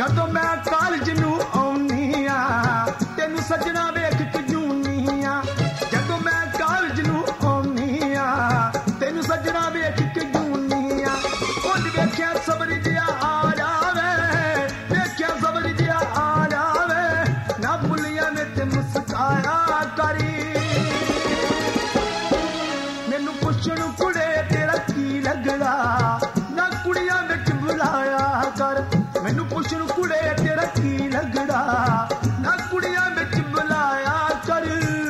ਜਦੋਂ ਮੈਂ ਕਾਲਜ ਨੂੰ ਆਉਣੀ ਆ ਤੈਨੂੰ ਸੱਜਣਾ ਵੇਖ ਕੇ ਜੂਨੀ ਆ। ਜਦੋਂ ਮੈਂ ਕਾਲਜ ਨੂੰ ਆਉਣੀ ਆ ਤੈਨੂੰ ਸੱਜਣਾ ਵੇਖ ਕੇ ਜੂਨੀ ਆ। ਉਹ ਵੇਖਿਆ ਸਬਰ ਜਿਹਾ ਆ ਜਾਵੇ, ਵੇਖਿਆ ਸਬਰ ਜਿਹਾ ਆ ਜਾਵੇ, ਨਾ ਬੁੱਲੀਆਂ ਨੇ ਤੇ ਮੁਸਕਾਇਆ ਕਰੀ। ਮੈਨੂੰ ਪੁੱਛਣ ਕੁੜੇ ਤੇਰਾ ਕੀ ਲੱਗਦਾ, ਨਾ ਕੁੜੀਆਂ ਵਿੱਚ ਬੁਲਾਇਆ ਕਰ। ਮੈਨੂੰ ਪੁੱਛਣ ਕੁੜੇ ਤੇਰਾ ਕੀ ਲੱਗਦਾ, ਨਾ ਕੁੜੀਆਂ ਵਿੱਚ ਬੁਲਾਇਆ ਕਰ।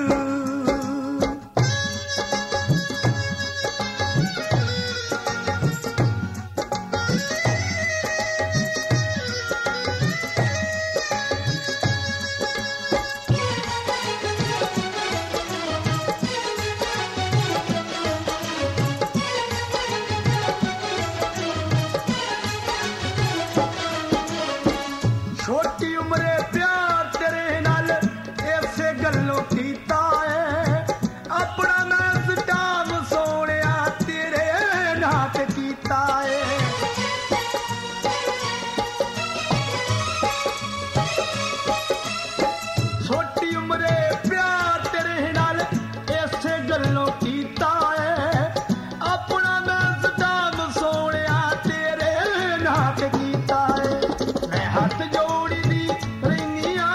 ਛੋਟੀ ਉਮਰੇ ਪਿਆਰ ਤੇਰੇ ਨਾਲ ਇਸੇ ਗੱਲੋਂ ਕੀਤਾ ਏ, ਆਪਣਾ ਮੈਂ ਸਟਾਮ ਸੋਹਣਿਆ ਤੇਰੇ ਨਾਂ ਤੇ ਕੀਤਾ ਏ। ਛੋਟੀ ਉਮਰੇ ਪਿਆਰ ਤੇਰੇ ਨਾਲ ਇਸੇ ਗੱਲੋਂ ਕੀਤਾ ਏ, ਆਪਣਾ ਮੈਂ ਸਟਾਮ ਸੋਹਣਿਆ ਤੇਰੇ ਨਾਂ ਤੇ ਕੀਤਾ ਏ। ਮੈਂ ਹੱਥ ਜੋੜੀ ਦੀ ਰਹਿਨੀ ਆ,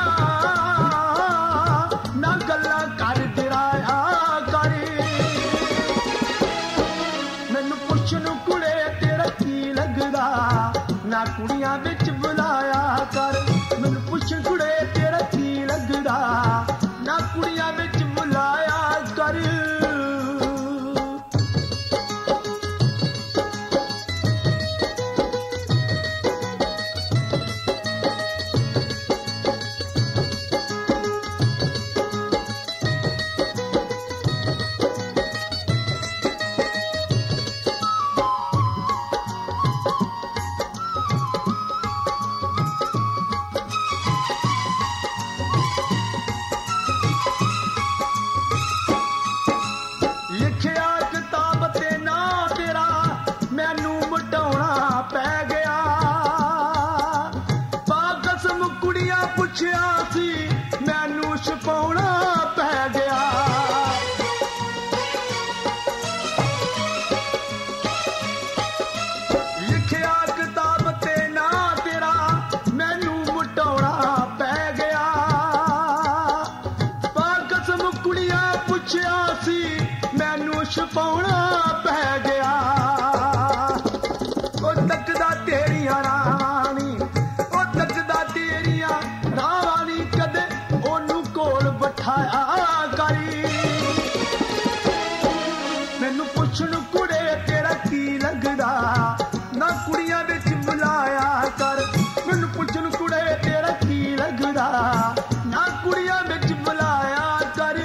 ਨਾ ਗੱਲਾਂ ਕਰ ਡਰਾਇਆ ਕਰ। ਮੈਨੂੰ ਪੁੱਛਣ ਕੁੜੇ ਤੇਰਾ ਕੀ ਲੱਗਦਾ, ਨਾ ਕੁੜੀਆਂ ਵਿੱਚ ਬੁਲਾਇਆ ਕਰ। ਮੈਨੂੰ ਪੁੱਛਣ ਕੁੜੇ ਤੇਰਾ ਕੀ ਲੱਗਦਾ, ਨਾ ਕੁੜੀਆਂ ਵਿੱਚ ਬੁਲਾਇਆ ਕਰ। ਲਿਖਿਆ ਕਿਤਾਬ ਤੇ ਨਾਂ ਤੇਰਾ ਮੈਨੂੰ ਮਿਟਾਉਣਾ ਪੈ ਗਿਆ। ਕਸਮ ਕੁੜੀਆਂ ਪੁੱਛਿਆ ਸੀ ਮੈਨੂੰ ਛਪਾਉਣਾ ਪੈ ਗਿਆ। ਲਿਖਿਆ ਕਿਤਾਬ ਤੇ ਨਾਂ ਤੇਰਾ ਮੈਨੂੰ ਮਿਟਾਉਣਾ ਪੈ ਗਿਆ। ਕਸਮ ਕੁੜੀਆਂ ਪੁੱਛਿਆ ਸੀ ਮੈਨੂੰ ਛਪਾਉਣਾ ਪੈ ਗਿਆ। ਉਹ ਤੱਕਦਾ ਤੇਰੀਆਂ ਰਾਣੀ, ਉਹ ਤੱਕਦਾ ਤੇਰੀਆਂ ਰਾਣੀ, ਕਦੇ ਉਹਨੂੰ ਕੋਲ ਬਿਠਾਇਆ ਕਰੀ। ਮੈਨੂੰ ਪੁੱਛਣ ਕੁੜੇ ਤੇਰਾ ਕੀ ਲੱਗਦਾ, ਨਾ ਕੁੜੀਆਂ ਵਿੱਚ ਬੁਲਾਇਆ ਕਰ। ਮੈਨੂੰ ਪੁੱਛਣ ਕੁੜੇ ਤੇਰਾ ਕੀ ਲੱਗਦਾ, ਨਾ ਕੁੜੀਆਂ ਵਿੱਚ ਬੁਲਾਇਆ ਕਰ।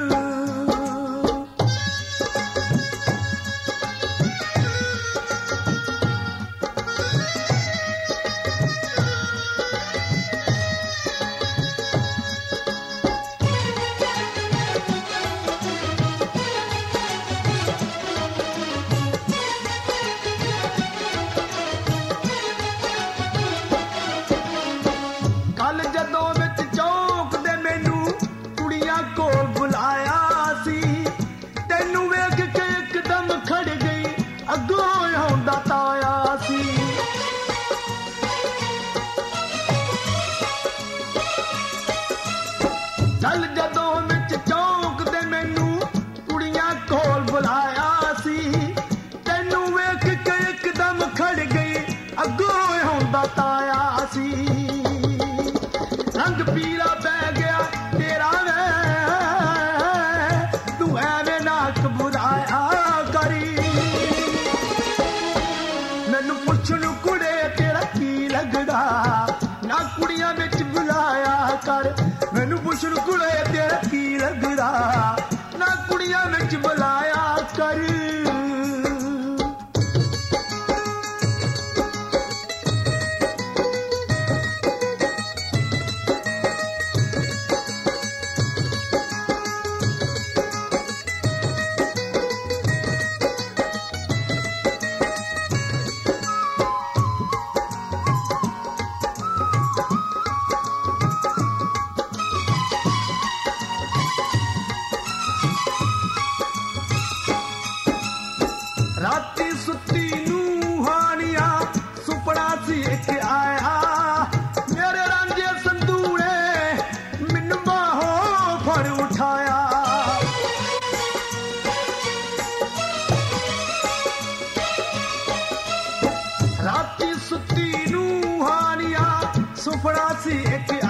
ਕੱਲ ਜਦੋਂ ਵਿੱਚ ਚੌਕ ਦੇ ਮੈਨੂੰ ਕੁੜੀਆਂ ਕੋਲ ਬੁਲਾਇਆ ਸੀ, ਤੈਨੂੰ ਵੇਖ ਕੇ ਇੱਕਦਮ ਖੜ ਗਈ, ਅੱਗੋਂ ਆਉਂਦਾ ਤਾਇਆ ਸੀ। ਕੱਲ ਜਦੋਂ ਵਿੱਚ ਚੌਕ ਦੇ ਮੈਨੂੰ ਕੁੜੀਆਂ ਕੋਲ ਬੁਲਾਇਆ ਸੀ, ਤੈਨੂੰ ਵੇਖ ਕੇ ਇੱਕਦਮ ਖੜ ਗਈ, ਅੱਗੋਂ ਆਉਂਦਾ ਤਾਇਆ ਸੀ। ਰੰਗ ਪੀਲਾ ਪੈ ਗਿਆ ਤੇਰਾ ਵੇ, ਤੂੰ ਐਵੇਂ ਨਾ ਘਬਰਾਇਆ ਕਰੀ। ਮੈਨੂੰ ਪੁੱਛਣ ਕੁੜੇ ਤੇਰਾ ਕੀ ਲੱਗਦਾ, ਨਾ ਕੁੜੀਆਂ ਵਿੱਚ ਬੁਲਾਇਆ ਕਰ। ਮੈਨੂੰ ਪੁੱਛਣ ਕੁੜੇ ਤੇਰਾ ਕੀ ਲੱਗਦਾ, ਨਾ ਕੁੜੀਆਂ ਵਿੱਚ ਬੁਲਾਇਆ ਕਰ। ਸੀ ਇੱਕ